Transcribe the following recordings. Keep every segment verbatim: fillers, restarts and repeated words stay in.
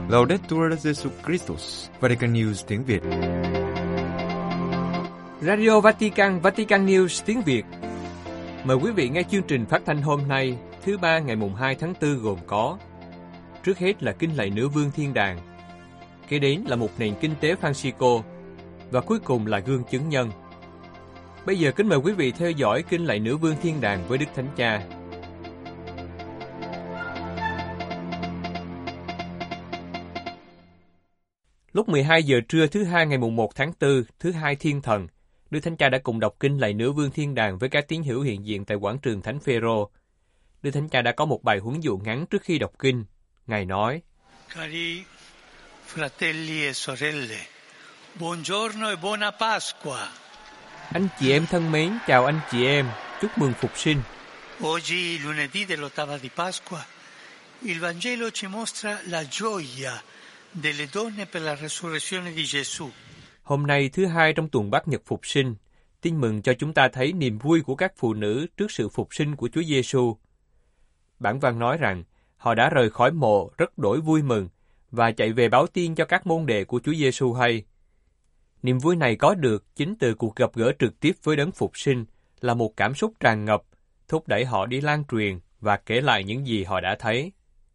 Laudetur Jesus Christus, Vatican News tiếng Việt. Radio Vatican, Vatican News tiếng Việt. Mời quý vị nghe chương trình phát thanh hôm nay, thứ ba ngày mùng hai tháng tư gồm có: trước hết là Kinh lạy Nữ Vương Thiên Đàng, kế đến là một nền kinh tế Francisco, và cuối cùng là gương chứng nhân. Bây giờ kính mời quý vị theo dõi Kinh lạy Nữ Vương Thiên Đàng với Đức Thánh Cha. Lúc mười hai giờ trưa thứ hai ngày mùng một tháng tư, thứ hai Thiên Thần, Đức Thánh Cha đã cùng đọc Kinh lạy Nữ Vương Thiên Đàng với các tín hữu hiện diện tại quảng trường Thánh Phêrô. Đức Thánh Cha đã có một bài huấn dụ ngắn trước khi đọc kinh. Ngài nói: Cari fratelli e sorelle, buongiorno e buona Pasqua. Anh chị em thân mến, chào anh chị em, chúc mừng Phục Sinh. Oggi, lunedì dell'ottava di Pasqua, il Vangelo ci mostra la gioia delle donne per la resurrezione di Gesù. Hôm nay thứ hai trong tuần Bát Nhật Phục Sinh, tin mừng cho chúng ta thấy niềm vui của các phụ nữ trước sự phục sinh của Chúa Giêsu. Bản văn nói rằng họ đã rời khỏi mộ rất đổi vui mừng và chạy về báo tin cho các môn đệ của Chúa Giêsu hay. Niềm vui này có được chính từ cuộc gặp gỡ trực tiếp với Đấng Phục Sinh là một cảm xúc tràn ngập, thúc đẩy họ đi lan truyền và kể lại những gì họ đã thấy.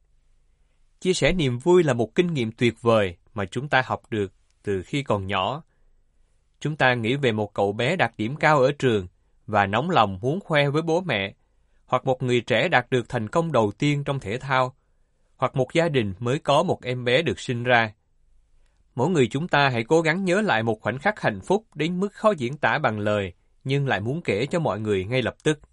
Chia sẻ niềm vui là một kinh nghiệm tuyệt vời mà chúng ta học được từ khi còn nhỏ. Chúng ta nghĩ về một cậu bé đạt điểm cao ở trường và nóng lòng muốn khoe với bố mẹ, hoặc một người trẻ đạt được thành công đầu tiên trong thể thao, hoặc một gia đình mới có một em bé được sinh ra. Mỗi người chúng ta hãy cố gắng nhớ lại một khoảnh khắc hạnh phúc đến mức khó diễn tả bằng lời, nhưng lại muốn kể cho mọi người ngay lập tức.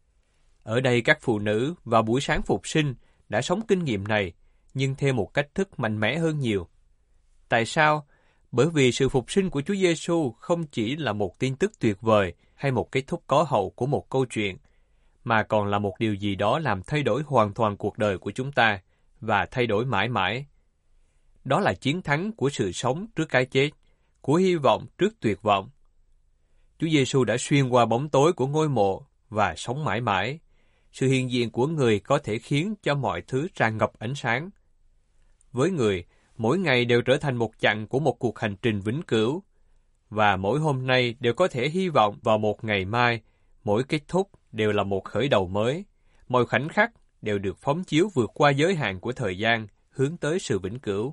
Ở đây các phụ nữ vào buổi sáng Phục Sinh đã sống kinh nghiệm này, nhưng theo một cách thức mạnh mẽ hơn nhiều. Tại sao? Bởi vì sự phục sinh của Chúa Giêsu không chỉ là một tin tức tuyệt vời hay một kết thúc có hậu của một câu chuyện, mà còn là một điều gì đó làm thay đổi hoàn toàn cuộc đời của chúng ta và thay đổi mãi mãi. Đó là chiến thắng của sự sống trước cái chết, của hy vọng trước tuyệt vọng. Chúa Giêsu đã xuyên qua bóng tối của ngôi mộ và sống mãi mãi. Sự hiện diện của người có thể khiến cho mọi thứ tràn ngập ánh sáng. Với người, mỗi ngày đều trở thành một chặng của một cuộc hành trình vĩnh cửu, và mỗi hôm nay đều có thể hy vọng vào một ngày mai, mỗi kết thúc đều là một khởi đầu mới, mọi khoảnh khắc đều được phóng chiếu vượt qua giới hạn của thời gian, hướng tới sự vĩnh cửu.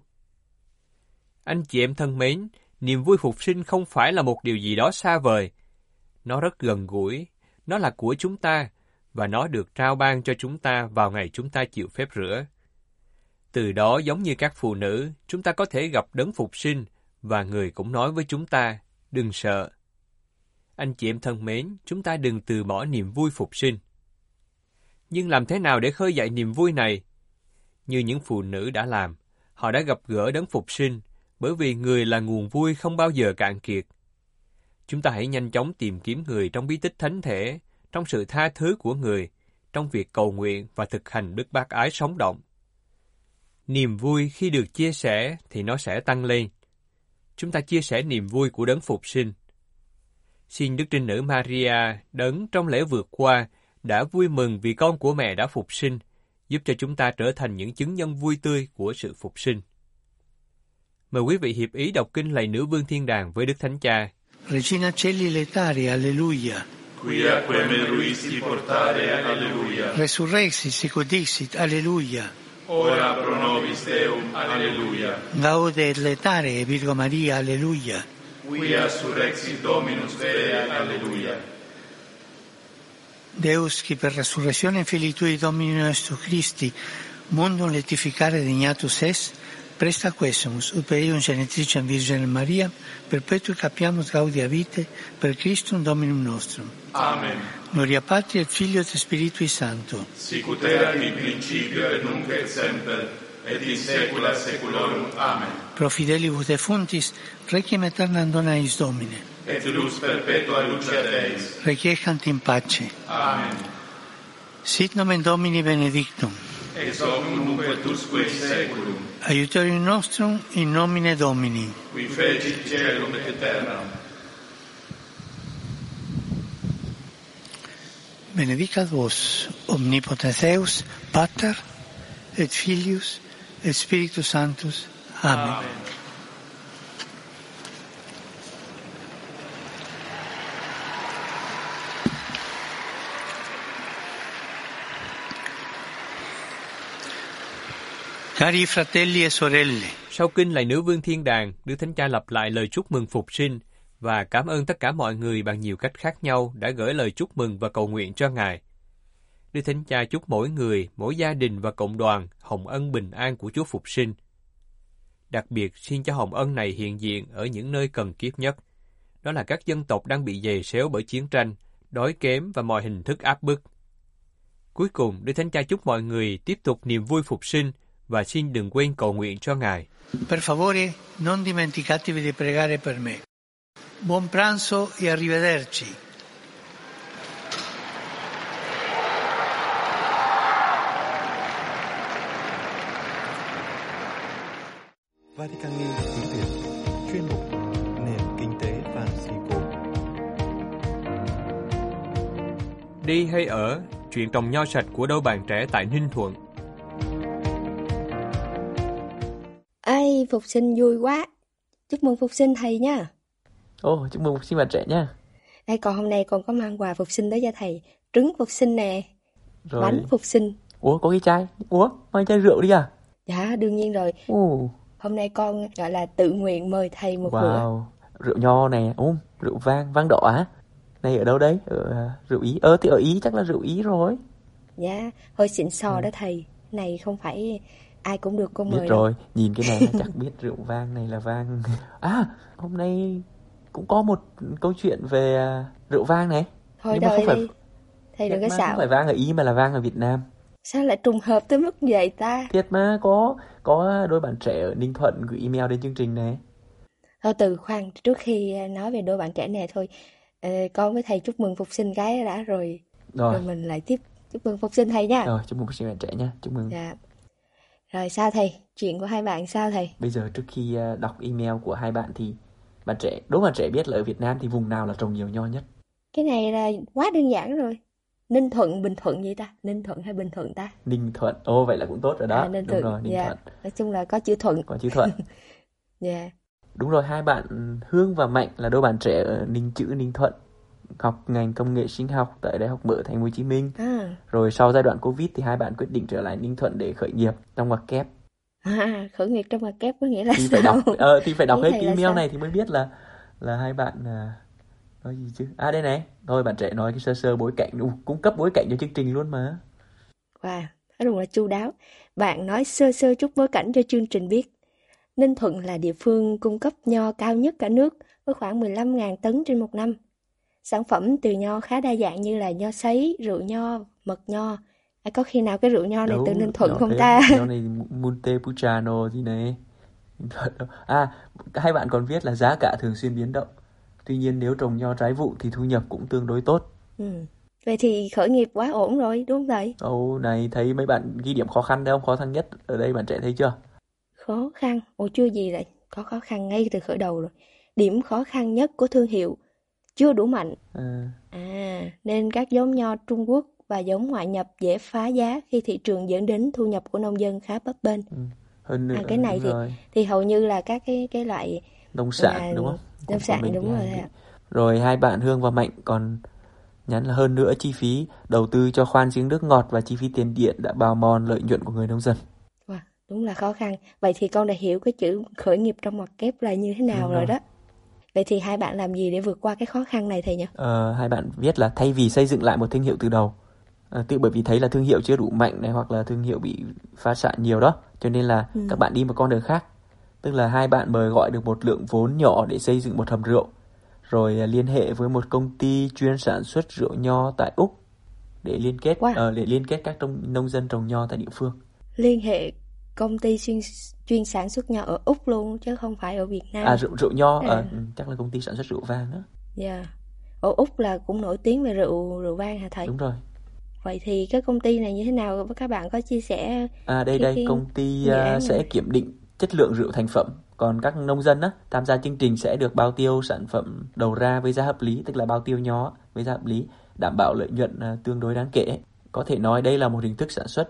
Anh chị em thân mến, niềm vui phục sinh không phải là một điều gì đó xa vời. Nó rất gần gũi, nó là của chúng ta, và nó được trao ban cho chúng ta vào ngày chúng ta chịu phép rửa. Từ đó, giống như các phụ nữ, chúng ta có thể gặp Đấng Phục Sinh, và người cũng nói với chúng ta, đừng sợ. Anh chị em thân mến, chúng ta đừng từ bỏ niềm vui phục sinh. Nhưng làm thế nào để khơi dậy niềm vui này? Như những phụ nữ đã làm, họ đã gặp gỡ Đấng Phục Sinh, bởi vì người là nguồn vui không bao giờ cạn kiệt. Chúng ta hãy nhanh chóng tìm kiếm người trong bí tích thánh thể, trong sự tha thứ của người, trong việc cầu nguyện và thực hành đức bác ái sống động. Niềm vui khi được chia sẻ thì nó sẽ tăng lên. Chúng ta chia sẻ niềm vui của Đấng Phục Sinh. Xin Đức Trinh Nữ Maria, Đấng trong lễ vượt qua, đã vui mừng vì con của mẹ đã phục sinh, giúp cho chúng ta trở thành những chứng nhân vui tươi của sự phục sinh. Mời quý vị hiệp ý đọc Kinh lạy Nữ Vương Thiên Đàng với Đức Thánh Cha. Regina Celi Letari, alleluia. Quia quem eruisti portare, alleluia. Resurrexit sicut dixit, alleluia. Ora pro nobis Deum, alleluia. Gaude et letare, Virgo Maria, alleluia. Quia surrexit Dominus Dei, alleluia. Deus, qui per resurrezione Filii Tui Domini nostro Christi, mundum letificare dignatus est, presta quesumus, ut per eium genetricem Virgine Maria, perpetui capiamus gaudia vitae, per Christum Dominum nostrum. Amen. Gloria Patri et Filio et Spiritui Sancto. Sicut erat in principio et nunc et semper, et in saecula saeculorum. Amen. Pro fidelibus defunctis, requiem aeternam dona eis Domine. Et lux perpetua luceat eis. Requiescant in pace. Amen. Sit nomen Domini benedictum. Ex hoc nunc et usque in saeculum. Aiutorium nostrum in nomine Domini. Qui fecit caelum et terram. Benedicat vos, omnipotens Deus, Pater, et Filius, et Spiritus Sanctus. Amen. Cari fratelli e sorelle. Sau kinh lạy nữ vương thiên đàng, Đức Thánh Cha lặp lại lời chúc mừng phục sinh và cảm ơn tất cả mọi người bằng nhiều cách khác nhau đã gửi lời chúc mừng và cầu nguyện cho Ngài. Đức Thánh Cha chúc mỗi người, mỗi gia đình và cộng đoàn hồng ân bình an của Chúa phục sinh. Đặc biệt xin cho hồng ân này hiện diện ở những nơi cần kiếp nhất. Đó là các dân tộc đang bị dày xéo bởi chiến tranh, đói kém và mọi hình thức áp bức. Cuối cùng, Đức Thánh Cha chúc mọi người tiếp tục niềm vui phục sinh và xin đừng quên cầu nguyện cho Ngài. Per favore, non dimenticatevi di pregare per me. Buon pranzo e arrivederci. Vatican News tiếng Việt, chuyên mục nền kinh tế và sĩ cốm. Đi hay ở, chuyện trồng nho sạch của đôi bạn trẻ tại Ninh Thuận. Ai, phục sinh vui quá. Chúc mừng phục sinh thầy nha. Ồ, chúc mừng phục sinh bạn trẻ nha. Đây, còn hôm nay còn có mang quà phục sinh tới cho thầy. Trứng phục sinh nè, Rồi. bánh phục sinh. Ủa, có cái chai? Ủa, mang chai rượu đi à? Dạ, đương nhiên rồi. Ồ. Hôm nay con gọi là tự nguyện mời thầy một bữa. Wow, rượu nho nè, ôm, rượu vang, vang đỏ á. Này ở đâu đấy? Ở uh, rượu Ý. Ờ thì ở Ý chắc là rượu Ý rồi. Dạ, hơi xịn sò Ừ. đó thầy. Này không phải ai cũng được con Biết mời rồi, đâu. nhìn cái này là chắc biết rượu vang này là vang. À, hôm nay cũng có một câu chuyện về uh, rượu vang này. Thôi Nhưng mà đợi không phải- đi. Thầy đừng có Mà xạo. không phải vang ở Ý mà là vang ở Việt Nam. Sao lại trùng hợp tới mức vậy ta? Thiệt mà, có có đôi bạn trẻ ở Ninh Thuận gửi email đến chương trình này. Thôi từ khoan, trước khi nói về đôi bạn trẻ này thôi. ờ, con với thầy chúc mừng phục sinh cái đã rồi. Rồi, Rồi mình lại tiếp chúc mừng phục sinh thầy nha. rồi chúc mừng phục sinh bạn trẻ nha. Chúc mừng. Dạ. Rồi sao thầy? Chuyện của hai bạn sao thầy? Bây giờ trước khi uh, đọc email của hai bạn thì bạn trẻ, đố bạn trẻ biết là ở Việt Nam thì vùng nào là trồng nhiều nho nhất? Cái này là quá đơn giản rồi. Ninh Thuận, Bình Thuận vậy ta? Ninh Thuận hay Bình Thuận ta? Ninh Thuận. Ồ, vậy là cũng tốt rồi đó. À, Ninh Đúng Thuận. rồi, Ninh Dạ. Thuận. Nói chung là có chữ Thuận. Có chữ Thuận. Dạ. Đúng rồi, hai bạn Hương và Mạnh là đôi bạn trẻ ở Ninh Chữ, Ninh Thuận, học ngành công nghệ sinh học tại Đại học Mở Thành phố Hồ Chí Minh. À. Rồi sau giai đoạn Covid thì hai bạn quyết định trở lại Ninh Thuận để khởi nghiệp trong ngoặc kép. À, khởi nghiệp trong ngoặc kép có nghĩa là Thì sao? phải đọc ờ, thì phải đọc Ý hết thầy cái là email sao? này thì mới biết là là hai bạn à, nói gì chứ. À đây này, thôi bạn trẻ nói cái sơ sơ bối cảnh, Ú, cung cấp bối cảnh cho chương trình luôn mà. Wow, nói đúng là chu đáo. Bạn nói sơ sơ chút bối cảnh cho chương trình biết. Ninh Thuận là địa phương cung cấp nho cao nhất cả nước với khoảng mười lăm nghìn tấn trên một năm. Sản phẩm từ nho khá đa dạng như là nho sấy, rượu nho, mật nho. À, có khi nào cái rượu nho này Đâu, từ Ninh Thuận nhỏ không thế, ta? Nho này Montepulciano gì này. Ninh Thuận đâu. À, hai bạn còn viết là giá cả thường xuyên biến động. Tuy nhiên nếu trồng nho trái vụ thì thu nhập cũng tương đối tốt. Ừ. Vậy thì khởi nghiệp quá ổn rồi, đúng không thầy? Ồ, này thấy mấy bạn ghi điểm khó khăn đấy không? Khó khăn nhất ở đây bạn trẻ thấy chưa? Khó khăn, ồ chưa gì lại có khó khăn ngay từ khởi đầu rồi. Điểm khó khăn nhất của thương hiệu chưa đủ mạnh. À, À, nên các giống nho Trung Quốc và giống ngoại nhập dễ phá giá khi thị trường dẫn đến thu nhập của nông dân khá bấp bênh. ừ. Hơn nữa, À, cái này đúng thì rồi. thì hầu như là các cái cái loại Nông sản là đúng không? nông Của sản mình đúng thì rồi hay ạ. bị- Rồi hai bạn Hương và Mạnh còn nhắn là hơn nữa chi phí đầu tư cho khoan giếng nước ngọt và chi phí tiền điện đã bào mòn lợi nhuận của người nông dân. Wow, đúng là khó khăn. Vậy thì con đã hiểu cái chữ khởi nghiệp trong ngoặc kép là như thế nào Đúng rồi rồi. đó. Vậy thì hai bạn làm gì để vượt qua cái khó khăn này thầy nhỉ? Ờ, hai bạn viết là thay vì xây dựng lại một thương hiệu từ đầu, à, tự bởi vì thấy là thương hiệu chưa đủ mạnh này hoặc là thương hiệu bị phá sản nhiều đó, cho nên là Ừ. các bạn đi một con đường khác. Tức là hai bạn mời gọi được một lượng vốn nhỏ để xây dựng một hầm rượu, rồi à, liên hệ với một công ty chuyên sản xuất rượu nho tại Úc để liên kết Wow. ờ, để liên kết các trong, nông dân trồng nho tại địa phương. Liên hệ công ty chuyên chuyên sản xuất nho ở Úc luôn chứ không phải ở Việt Nam. À rượu rượu nho À. ờ, ừ, chắc là công ty sản xuất rượu vang đó. Dạ. Ở Úc là cũng nổi tiếng về rượu rượu vang hả thầy? Đúng rồi. Vậy thì cái công ty này như thế nào các bạn có chia sẻ? À đây Cái- đây cái công ty dự à, án sẽ này. kiểm định chất lượng rượu thành phẩm, còn các nông dân á tham gia chương trình sẽ được bao tiêu sản phẩm đầu ra với giá hợp lý, tức là bao tiêu nho với giá hợp lý, đảm bảo lợi nhuận à, tương đối đáng kể. Có thể nói đây là một hình thức sản xuất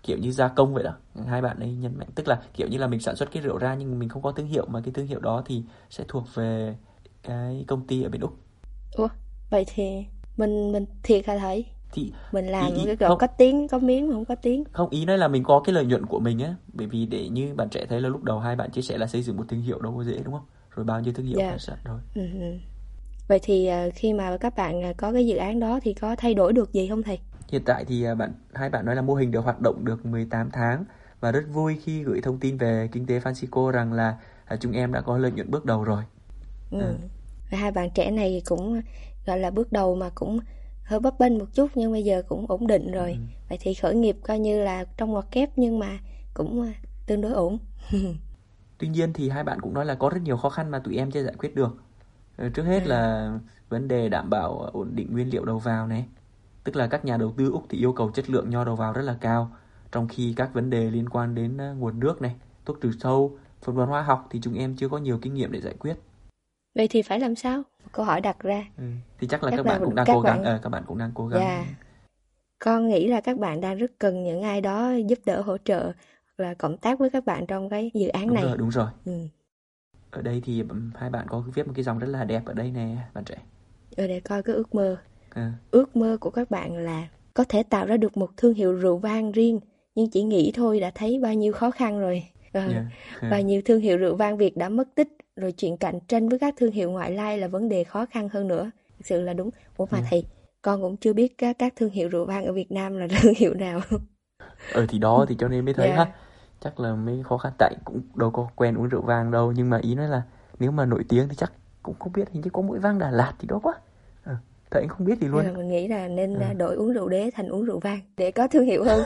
kiểu như gia công vậy đó. Hai bạn ấy nhấn mạnh, tức là kiểu như là mình sản xuất cái rượu ra nhưng mình không có thương hiệu, mà cái thương hiệu đó thì sẽ thuộc về cái công ty ở bên Úc. Ủa, vậy thì mình mình thiệt hả thầy? Thì Mình làm ý, ý, cái rượu không, có tiếng, có miếng mà không có tiếng. không, ý nói là mình có cái lợi nhuận của mình á, bởi vì để như bạn trẻ thấy là lúc đầu hai bạn chia sẻ là xây dựng một thương hiệu đâu có dễ, đúng không? Rồi bao nhiêu thương hiệu Dạ. phải sẵn rồi. Ừ. Vậy thì à, khi mà các bạn à, có cái dự án đó thì có thay đổi được gì không thầy? Hiện tại thì à, bạn hai bạn nói là mô hình được hoạt động được mười tám tháng và rất vui khi gửi thông tin về kinh tế Francisco rằng là à, chúng em đã có lợi nhuận bước đầu rồi. Ừ. À. Hai bạn trẻ này cũng gọi là bước đầu mà cũng hơi bấp bênh một chút, nhưng bây giờ cũng ổn định rồi. Ừ. Vậy thì khởi nghiệp coi như là trong ngoặc kép nhưng mà cũng tương đối ổn. Tuy nhiên thì hai bạn cũng nói là có rất nhiều khó khăn mà tụi em chưa giải quyết được. Trước hết à. là vấn đề đảm bảo ổn định nguyên liệu đầu vào này. Tức là các nhà đầu tư Úc thì yêu cầu chất lượng nho đầu vào rất là cao, trong khi các vấn đề liên quan đến nguồn nước này, thuốc trừ sâu, phân bón hóa học thì chúng em chưa có nhiều kinh nghiệm để giải quyết. Vậy thì phải làm sao? Câu hỏi đặt ra. Ừ. Thì chắc là chắc các bạn là cũng đang các cố gắng. bạn... Ờ, các bạn cũng đang cố gắng. Yeah. Con nghĩ là các bạn đang rất cần những ai đó giúp đỡ, hỗ trợ hoặc là cộng tác với các bạn trong cái dự án đúng này. Rồi, đúng rồi. Ừ. Ở đây thì hai bạn có viết một cái dòng rất là đẹp ở đây nè, bạn trẻ. Ở đây coi cái ước mơ. À. Ước mơ của các bạn là có thể tạo ra được một thương hiệu rượu vang riêng, nhưng chỉ nghĩ thôi đã thấy bao nhiêu khó khăn rồi. Ờ, yeah. Yeah. Bao nhiêu thương hiệu rượu vang Việt đã mất tích, rồi chuyện cạnh tranh với các thương hiệu ngoại lai là vấn đề khó khăn hơn nữa. Thực sự là đúng. Ủa mà yeah. thầy, con cũng chưa biết các, các thương hiệu rượu vang ở Việt Nam là thương hiệu nào. Ờ thì đó thì cho nên mới thấy yeah. ha. Chắc là mới khó khăn, tại cũng đâu có quen uống rượu vang đâu, nhưng mà ý nói là nếu mà nổi tiếng thì chắc cũng không biết, hình như có mỗi vang Đà Lạt thì đó quá. Ờ, thầy không biết gì luôn. Nên là mình nghĩ là nên ừ. đổi uống rượu đế thành uống rượu vang để có thương hiệu hơn.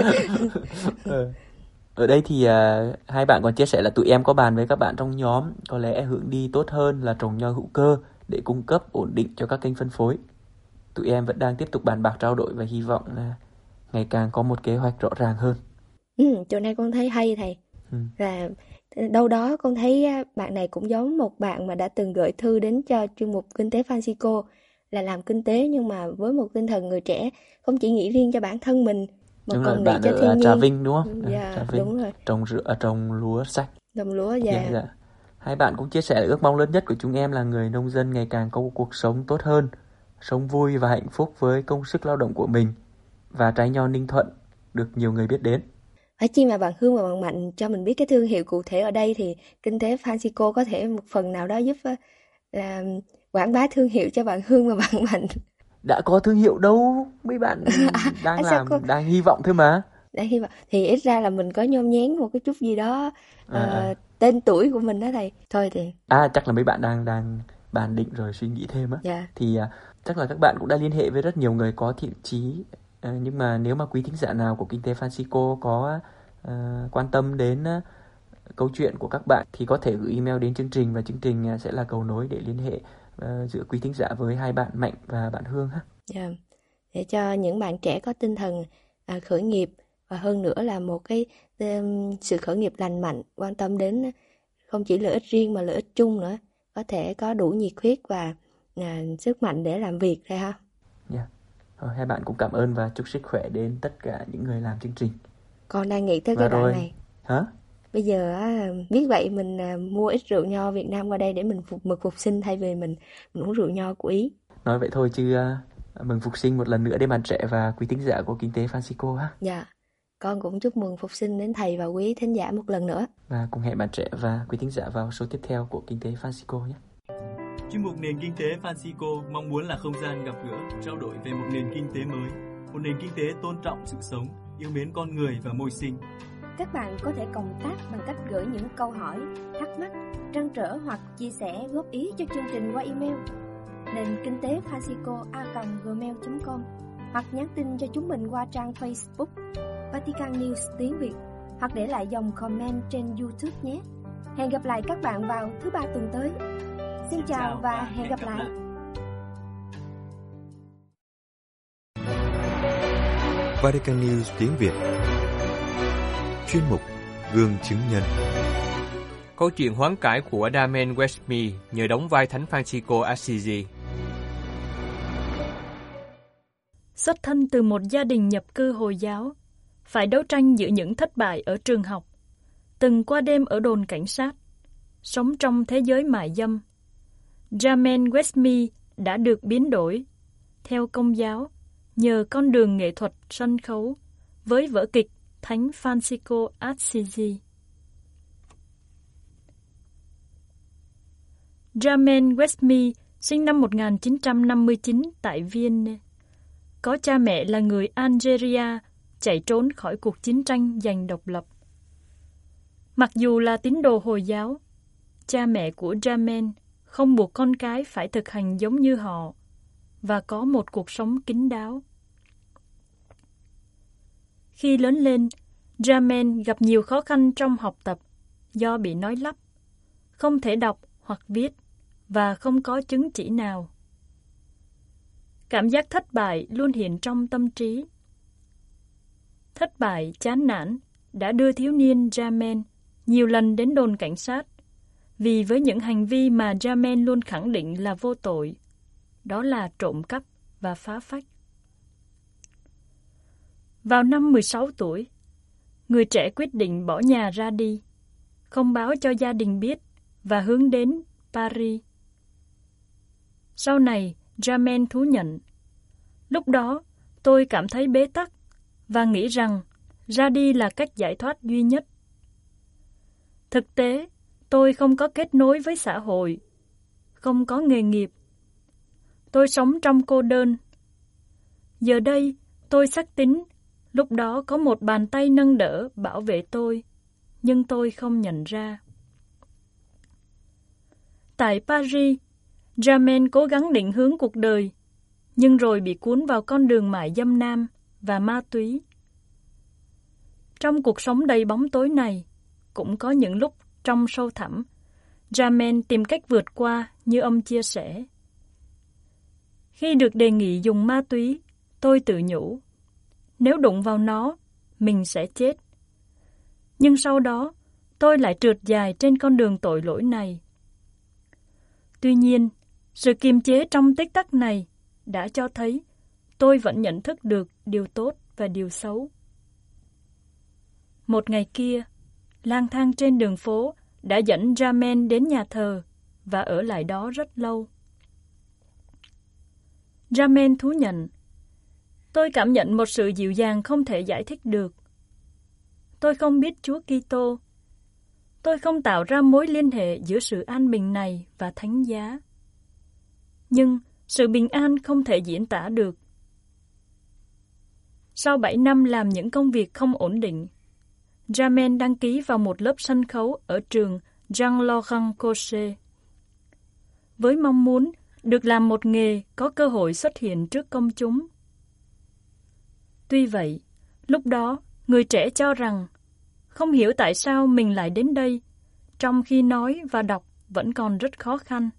ừ. Ở đây thì uh, hai bạn còn chia sẻ là tụi em có bàn với các bạn trong nhóm, có lẽ hướng đi tốt hơn là trồng nho hữu cơ để cung cấp ổn định cho các kênh phân phối. Tụi em vẫn đang tiếp tục bàn bạc trao đổi và hy vọng là ngày càng có một kế hoạch rõ ràng hơn. Ừ, chỗ này con thấy hay thầy. Ừ. Là đâu đó con thấy bạn này cũng giống một bạn mà đã từng gửi thư đến cho chuyên mục Kinh tế Francisco, là làm kinh tế nhưng mà với một tinh thần người trẻ, không chỉ nghĩ riêng cho bản thân mình mà đúng còn rồi, nghĩ cho ở thiên nhiên. Trà Vinh đúng không? Dạ, Trà Vinh. đúng rồi. Trồng rửa, trồng lúa sạch. Trồng lúa, dạ. Yeah, yeah. Hai bạn cũng chia sẻ ước mong lớn nhất của chúng em là người nông dân ngày càng có cuộc sống tốt hơn, sống vui và hạnh phúc với công sức lao động của mình, và trái nho Ninh Thuận được nhiều người biết đến. Ở chi mà bạn Hương và bạn Mạnh cho mình biết cái thương hiệu cụ thể ở đây thì Kinh tế Francisco có thể một phần nào đó giúp là quảng bá thương hiệu cho bạn Hương và bạn Mạnh. Đã có thương hiệu đâu, mấy bạn à, đang làm, cô... đang hy vọng thôi mà. Đang hy vọng thì ít ra là mình có nhôm nhén một cái chút gì đó à, uh, à. tên tuổi của mình đó thầy. Thôi thì. À chắc là mấy bạn đang đang bàn định rồi suy nghĩ thêm á. Yeah. Thì uh, chắc là các bạn cũng đã liên hệ với rất nhiều người có thiện chí. Uh, nhưng mà nếu mà quý thính giả nào của Kinh tế Francisco có uh, quan tâm đến uh, câu chuyện của các bạn thì có thể gửi email đến chương trình, và chương trình uh, sẽ là cầu nối để liên hệ uh, giữa quý thính giả với hai bạn Mạnh và bạn Hương ha. Yeah. Để cho những bạn trẻ có tinh thần uh, khởi nghiệp, và hơn nữa là một cái um, sự khởi nghiệp lành mạnh, quan tâm đến không chỉ lợi ích riêng mà lợi ích chung nữa, có thể có đủ nhiệt huyết và uh, sức mạnh để làm việc đây ha. Yeah. Rồi, hai bạn cũng cảm ơn và chúc sức khỏe đến tất cả những người làm chương trình. Con đang nghĩ tới và cái rồi... đoạn này. Hả? Bây giờ á, biết vậy mình uh, mua ít rượu nho Việt Nam qua đây để mình phục mực phục sinh thay vì mình, mình uống rượu nho của Ý. Nói vậy thôi chứ uh, mừng phục sinh một lần nữa đến bạn trẻ và quý thính giả của Kinh tế Francisco ha. Dạ. Con cũng chúc mừng phục sinh đến thầy và quý thính giả một lần nữa. Và cùng hẹn bạn trẻ và quý thính giả vào số tiếp theo của Kinh tế Francisco nhé. Chuyên mục Nền Kinh tế Francisco mong muốn là không gian gặp gỡ, trao đổi về một nền kinh tế mới, một nền kinh tế tôn trọng sự sống, yêu mến con người và môi sinh. Các bạn có thể cộng tác bằng cách gửi những câu hỏi, thắc mắc, trăn trở hoặc chia sẻ góp ý cho chương trình qua email nền kinh tế francisco a còng gmail chấm com, hoặc nhắn tin cho chúng mình qua trang Facebook Vatican News tiếng Việt, hoặc để lại dòng comment trên YouTube nhé. Hẹn gặp lại các bạn vào thứ ba tuần tới. Xin chào và hẹn gặp lại. Vatican News tiếng Việt. Chuyên mục Gương chứng nhân. Câu chuyện hoán cải của Damian Westby nhờ đóng vai Thánh Francisco Assisi. Xuất thân từ một gia đình nhập cư Hồi giáo, phải đấu tranh giữa những thất bại ở trường học, từng qua đêm ở đồn cảnh sát, sống trong thế giới mại dâm. Jamel Westme đã được biến đổi, theo Công giáo, nhờ con đường nghệ thuật sân khấu với vở kịch Thánh Francisco Assisi. Jamel Westme sinh năm một nghìn chín trăm năm mươi chín tại Vienna. Có cha mẹ là người Algeria chạy trốn khỏi cuộc chiến tranh giành độc lập. Mặc dù là tín đồ Hồi giáo, cha mẹ của Jamel không buộc con cái phải thực hành giống như họ và có một cuộc sống kín đáo. Khi lớn lên, Jamel gặp nhiều khó khăn trong học tập do bị nói lắp, không thể đọc hoặc viết và không có chứng chỉ nào. Cảm giác thất bại luôn hiện trong tâm trí. Thất bại, chán nản đã đưa thiếu niên Jamel nhiều lần đến đồn cảnh sát, vì với những hành vi mà Jamel luôn khẳng định là vô tội, đó là trộm cắp và phá phách. Vào năm mười sáu tuổi, người trẻ quyết định bỏ nhà ra đi, không báo cho gia đình biết và hướng đến Paris. Sau này, Jamel thú nhận, lúc đó tôi cảm thấy bế tắc và nghĩ rằng ra đi là cách giải thoát duy nhất. Thực tế, tôi không có kết nối với xã hội, không có nghề nghiệp. Tôi sống trong cô đơn. Giờ đây, tôi xác tín, lúc đó có một bàn tay nâng đỡ bảo vệ tôi, nhưng tôi không nhận ra. Tại Paris, Jamel cố gắng định hướng cuộc đời, nhưng rồi bị cuốn vào con đường mại dâm nam và ma túy. Trong cuộc sống đầy bóng tối này, cũng có những lúc trong sâu thẳm, Jamel tìm cách vượt qua như ông chia sẻ. Khi được đề nghị dùng ma túy, tôi tự nhủ, nếu đụng vào nó, mình sẽ chết. Nhưng sau đó, tôi lại trượt dài trên con đường tội lỗi này. Tuy nhiên, sự kiềm chế trong tích tắc này đã cho thấy tôi vẫn nhận thức được điều tốt và điều xấu. Một ngày kia, lang thang trên đường phố đã dẫn Jamel đến nhà thờ và ở lại đó rất lâu. Jamel thú nhận, tôi cảm nhận một sự dịu dàng không thể giải thích được. Tôi không biết Chúa Kitô. Tôi không tạo ra mối liên hệ giữa sự an bình này và thánh giá. Nhưng sự bình an không thể diễn tả được. Sau bảy năm làm những công việc không ổn định, Jamel đăng ký vào một lớp sân khấu ở trường Jean-Laurent Cochet, với mong muốn được làm một nghề có cơ hội xuất hiện trước công chúng. Tuy vậy, lúc đó, người trẻ cho rằng không hiểu tại sao mình lại đến đây, trong khi nói và đọc vẫn còn rất khó khăn.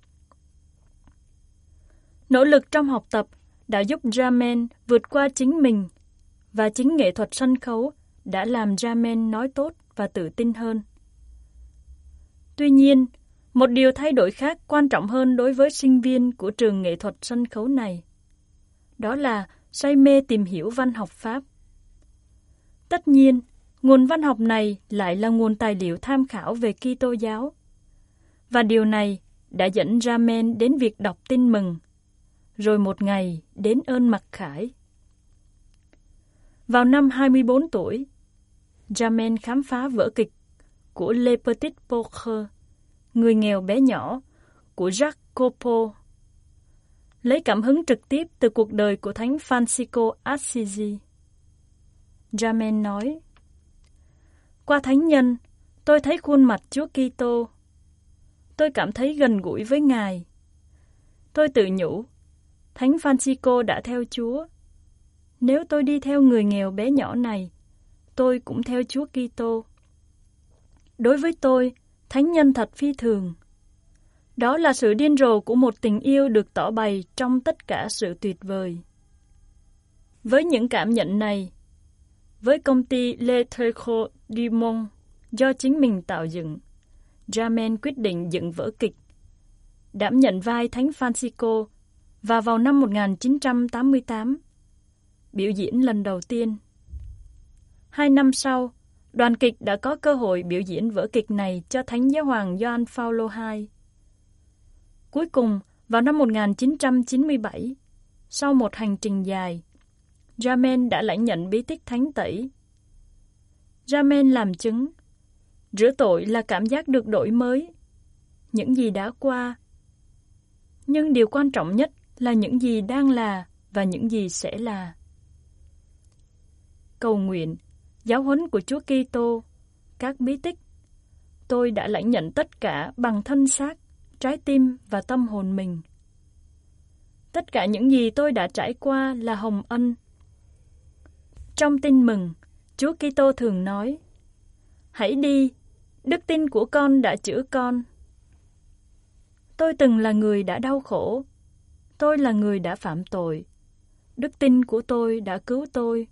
Nỗ lực trong học tập đã giúp Jamel vượt qua chính mình, và chính nghệ thuật sân khấu đã làm Jamel nói tốt và tự tin hơn. Tuy nhiên, một điều thay đổi khác quan trọng hơn đối với sinh viên của trường nghệ thuật sân khấu này, đó là say mê tìm hiểu văn học Pháp. Tất nhiên, nguồn văn học này lại là nguồn tài liệu tham khảo về Kitô giáo, và điều này đã dẫn Jamel đến việc đọc Tin Mừng, rồi một ngày đến ơn mặc khải. Vào năm hai mươi bốn tuổi, Jamel khám phá vở kịch của Le Petit Pauvre, Người nghèo bé nhỏ, của Jacques Copeau, lấy cảm hứng trực tiếp từ cuộc đời của Thánh Francisco Assisi. Jamel nói, qua thánh nhân, tôi thấy khuôn mặt Chúa Kitô. Tôi cảm thấy gần gũi với Ngài. Tôi tự nhủ, Thánh Francisco đã theo Chúa. Nếu tôi đi theo người nghèo bé nhỏ này, tôi cũng theo Chúa Kitô. Đối với tôi, thánh nhân thật phi thường. Đó là sự điên rồ của một tình yêu được tỏ bày trong tất cả sự tuyệt vời. Với những cảm nhận này, với công ty Le Théâtre du Monde do chính mình tạo dựng, Jamel quyết định dựng vở kịch, đảm nhận vai Thánh Francisco, và vào năm một nghìn chín trăm tám mươi tám, biểu diễn lần đầu tiên. Hai năm sau, đoàn kịch đã có cơ hội biểu diễn vở kịch này cho Thánh Giáo hoàng Gioan Phaolô hai. Cuối cùng, vào năm một nghìn chín trăm chín mươi bảy, sau một hành trình dài, Jamin đã lãnh nhận bí tích thánh tẩy. Jamin làm chứng, rửa tội là cảm giác được đổi mới, những gì đã qua. Nhưng điều quan trọng nhất là những gì đang là và những gì sẽ là. Cầu nguyện, giáo huấn của Chúa Kitô, các bí tích, tôi đã lãnh nhận tất cả bằng thân xác, trái tim và tâm hồn mình. Tất cả những gì tôi đã trải qua là hồng ân. Trong Tin Mừng, Chúa Kitô thường nói: "Hãy đi, đức tin của con đã chữa con." Tôi từng là người đã đau khổ. Tôi là người đã phạm tội. Đức tin của tôi đã cứu tôi.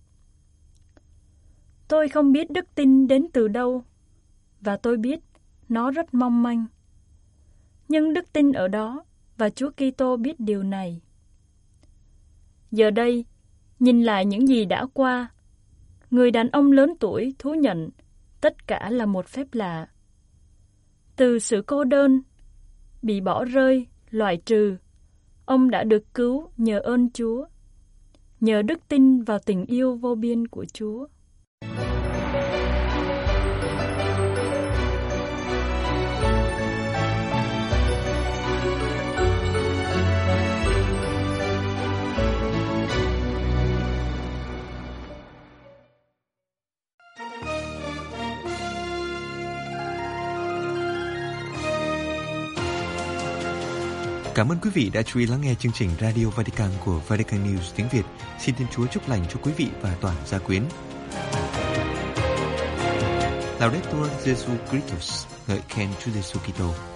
Tôi không biết đức tin đến từ đâu, và tôi biết nó rất mong manh. Nhưng đức tin ở đó, và Chúa Kitô biết điều này. Giờ đây, nhìn lại những gì đã qua, người đàn ông lớn tuổi thú nhận tất cả là một phép lạ. Từ sự cô đơn, bị bỏ rơi, loại trừ, ông đã được cứu nhờ ơn Chúa, nhờ đức tin vào tình yêu vô biên của Chúa. Cảm ơn quý vị đã chú ý lắng nghe chương trình Radio Vatican của Vatican News tiếng Việt. Xin Thiên Chúa chúc lành cho quý vị và toàn gia quyến. Laudetur Jesu Christus, ngợi khen Chúa Giêsu Kitô.